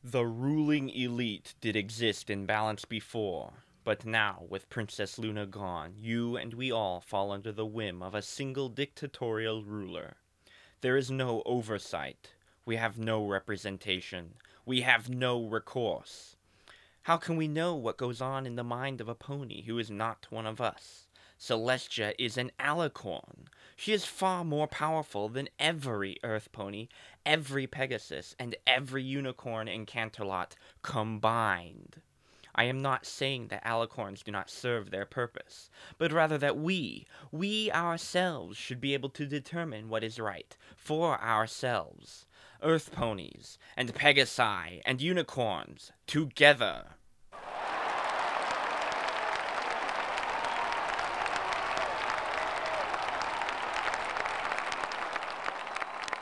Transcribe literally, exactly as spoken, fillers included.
The ruling elite did exist in balance before, but now, with Princess Luna gone, you and we all fall under the whim of a single dictatorial ruler. There is no oversight. We have no representation. We have no recourse. How can we know what goes on in the mind of a pony who is not one of us? Celestia is an alicorn. She is far more powerful than every Earth pony, every Pegasus, and every unicorn in Canterlot combined. I am not saying that alicorns do not serve their purpose, but rather that we, we ourselves, should be able to determine what is right for ourselves. Earth ponies, and Pegasi, and unicorns, together.